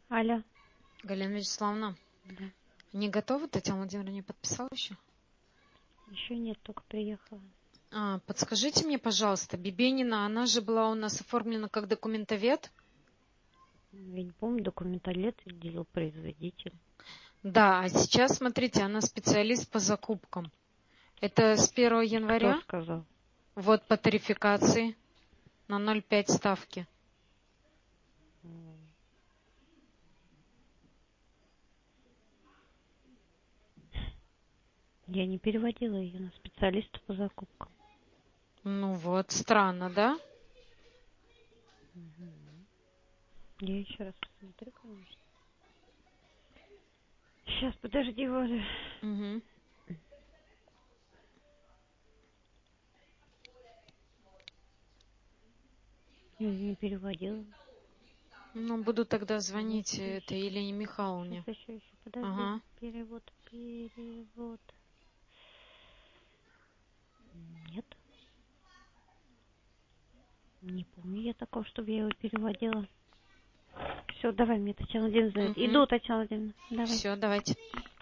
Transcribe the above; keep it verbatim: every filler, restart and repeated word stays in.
Алло. Галина Вячеславовна, Да. не готовы? Татьяна Владимировна не подписала еще? Еще нет, только приехала. А, подскажите мне, пожалуйста, Бибенина, она же была у нас оформлена как документовед? Я не помню, документалет или делопроизводитель. Да, а сейчас, смотрите, она специалист по закупкам. Это с первого января? Кто сказал? Вот по тарификации на ноль целых пять ставки. Я не переводила ее на специалиста по закупкам. Ну вот, странно, да? Угу. Я еще раз посмотрю, конечно. Сейчас, подожди, Валя. Угу. Я ее не переводила. Ну, буду тогда звонить Сейчас, этой Елене Михайловне. Сейчас еще, еще, подожди. Ага. Перевод, перевод. Нет. Не помню я такого, чтобы я его переводила. Все, давай мне, Татьяна Владимировна. Угу. Иду, Татьяна Владимировна. Давай. Все, давайте.